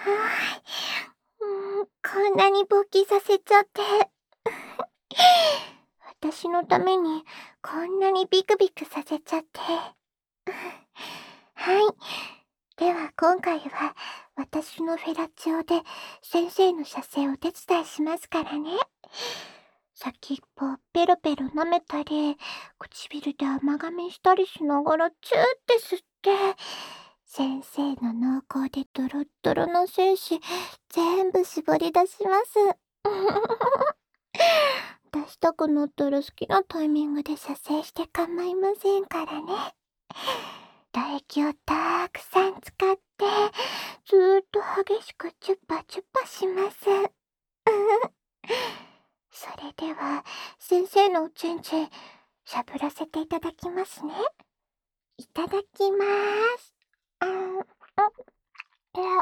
こんなに勃起させちゃって。私のためにこんなにビクビクさせちゃって。はい。では今回は私のフェラチオで先生の射精をお手伝いしますからね。先っぽをペロペロ舐めたり、唇で甘噛みしたりしながらチューって吸って、先生の濃厚でドロッドロの精子全部絞り出します。出したくなったら好きなタイミングで射精して構いませんからね。唾液をたくさん使って、ずーっと激しくチュッパチュッパします。それでは、先生のおちんちん、しゃぶらせていただきますね。いただきまーす。いや、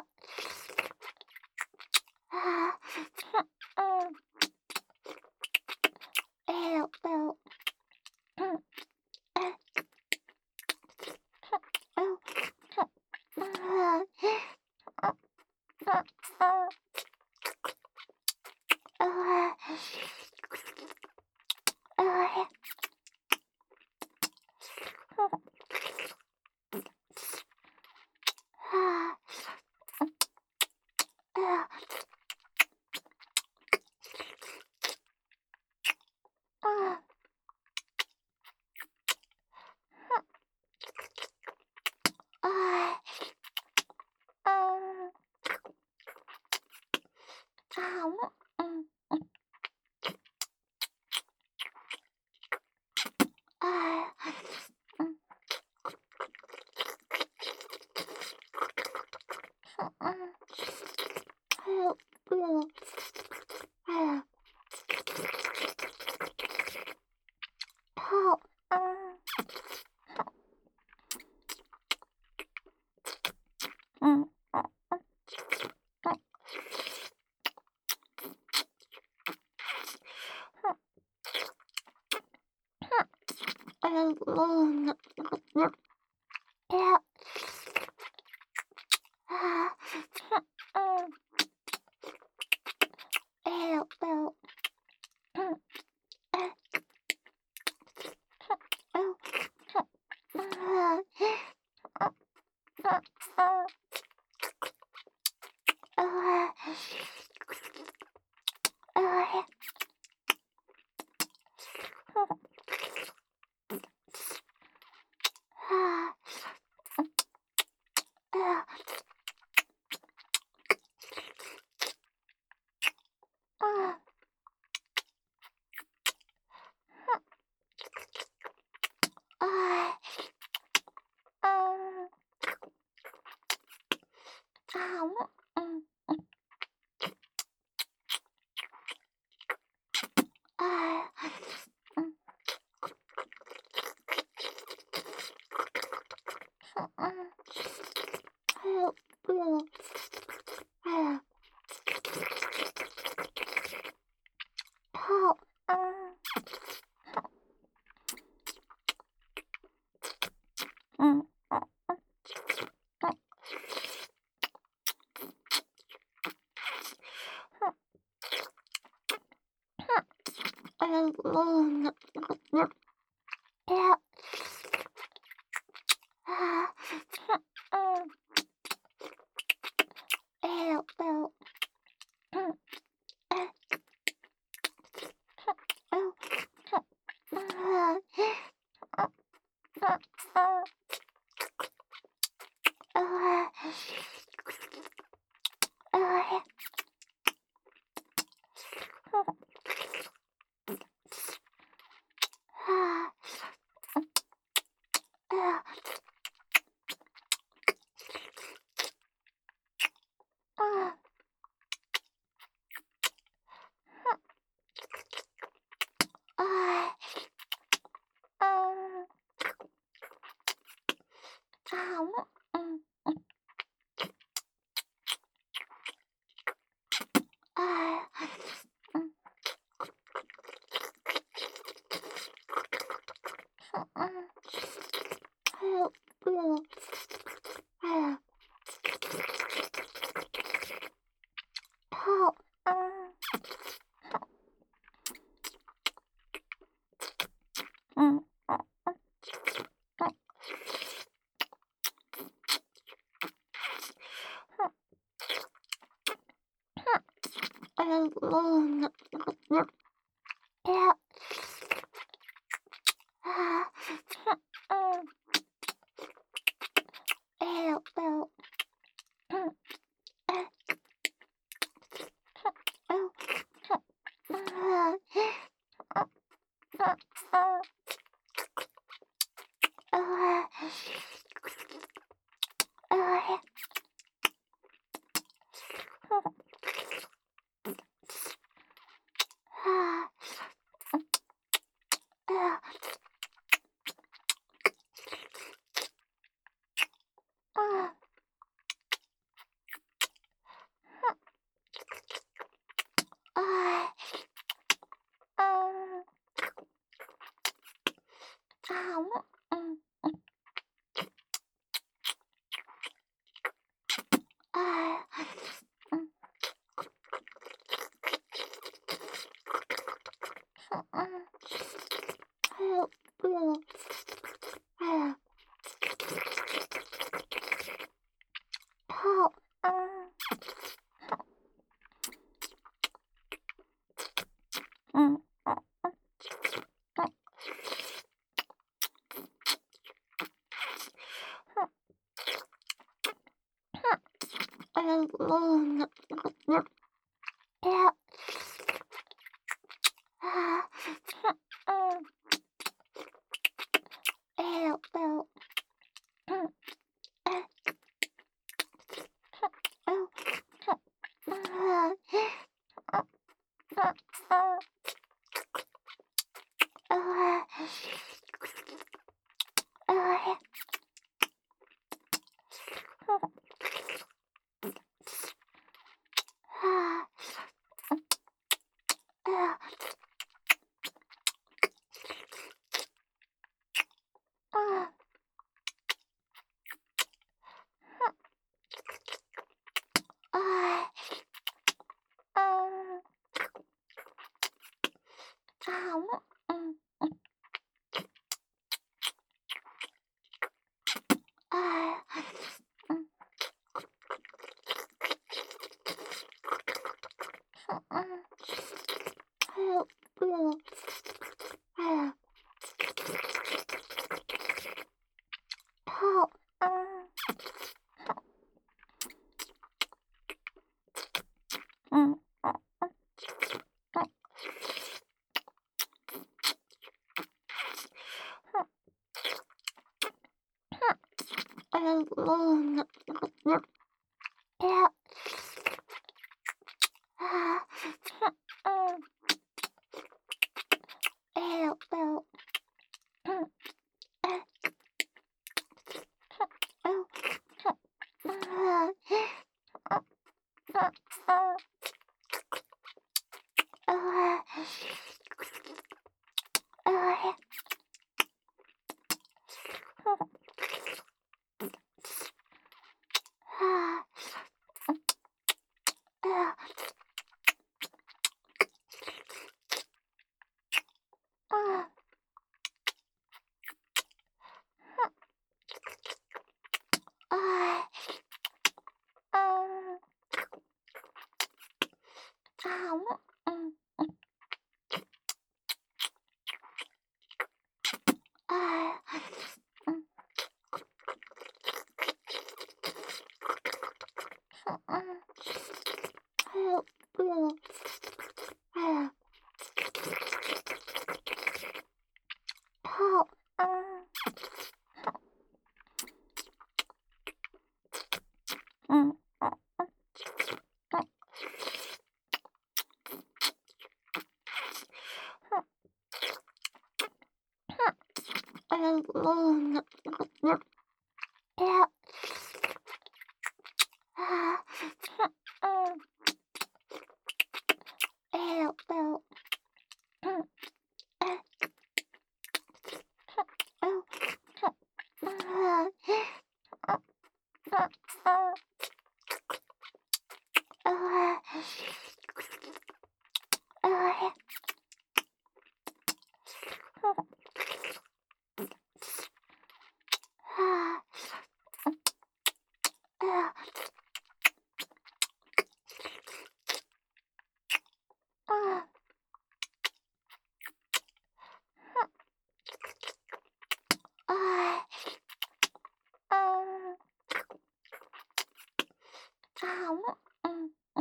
うん、うん、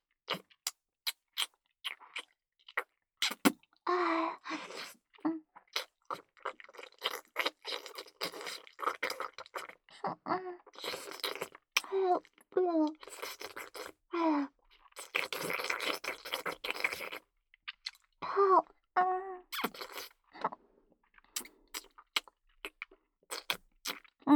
ああ、うん、うん、うん、ああ、うん、うん、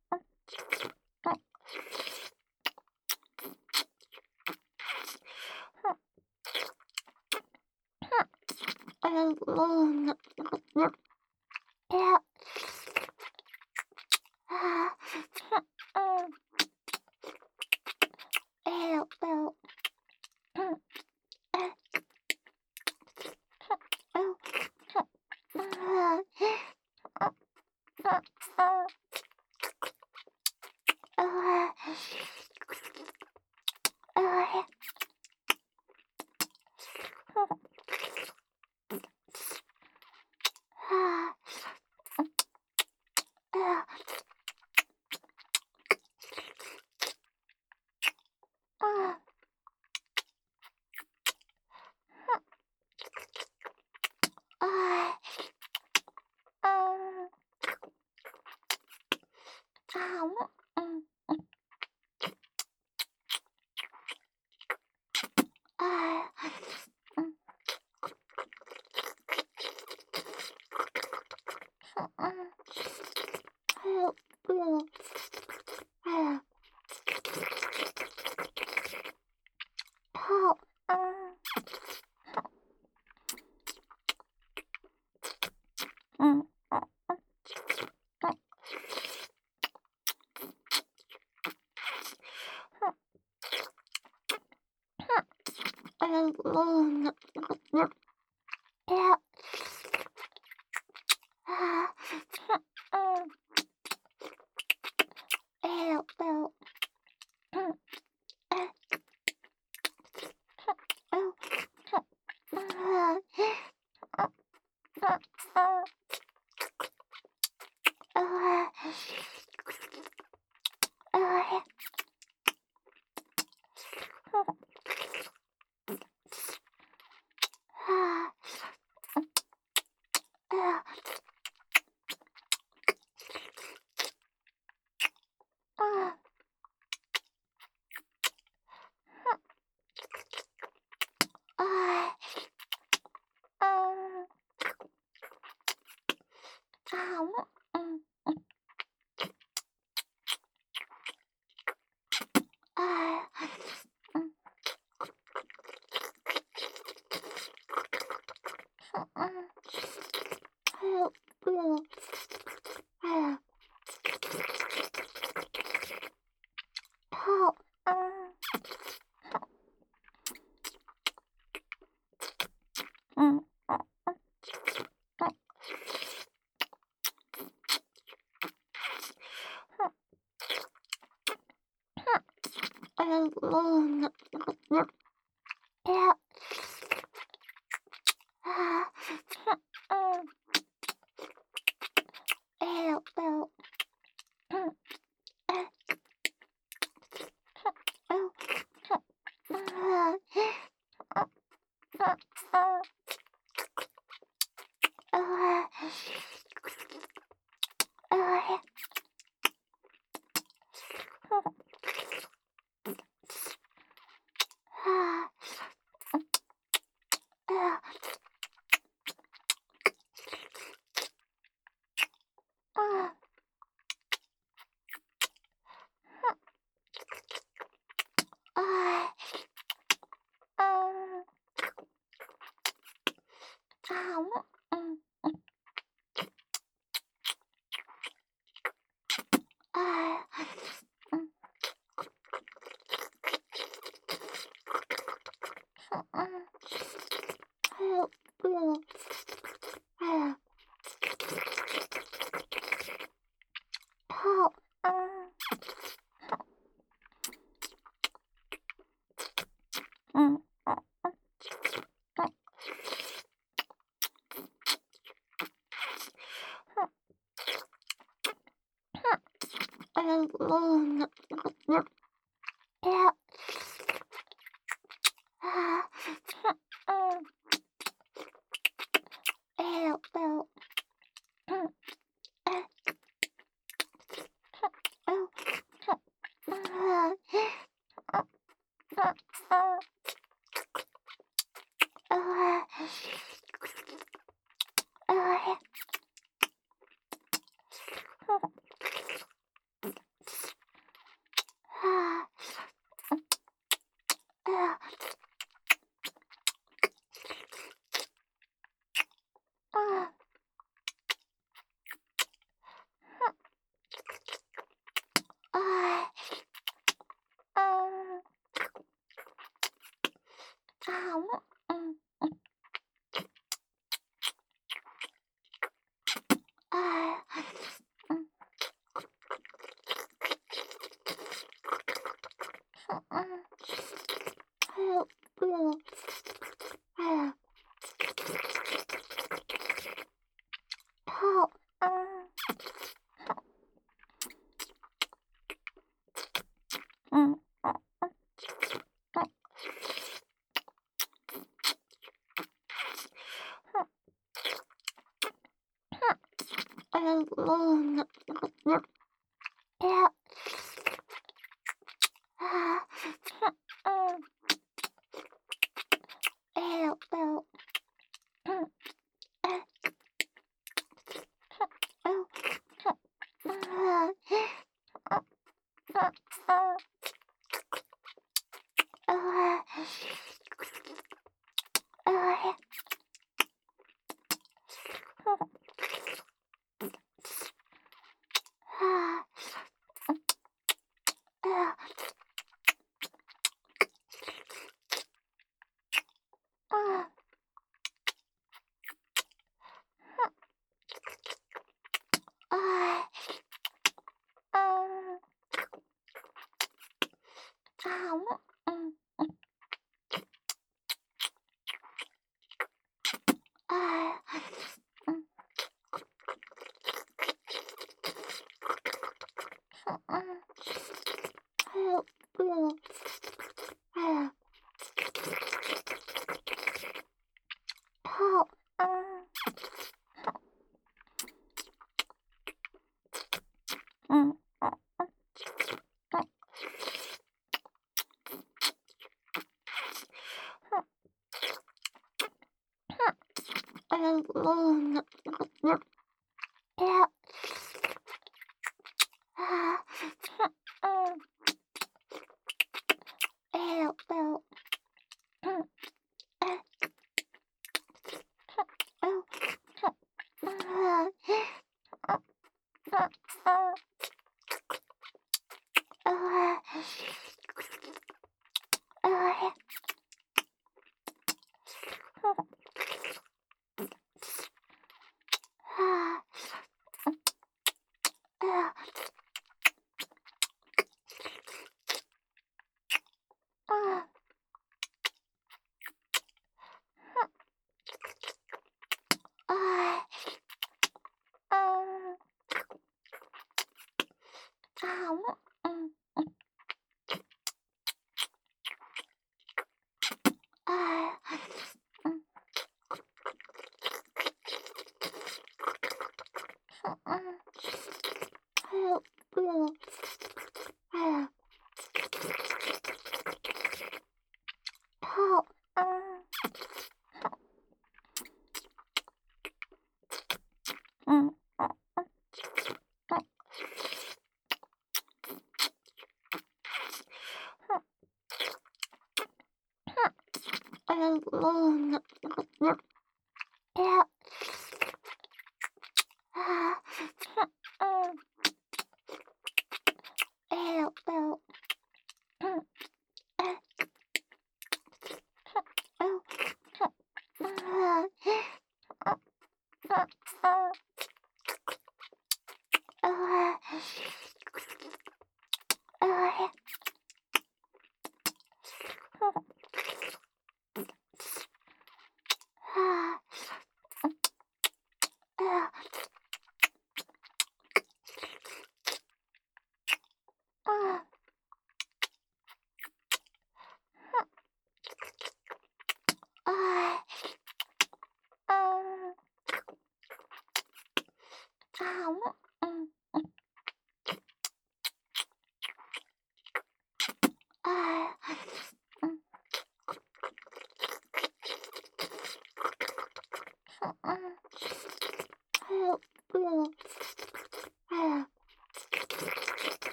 うん、いや、ああ、うん、うん、 や、ああ、うん、うん、うん、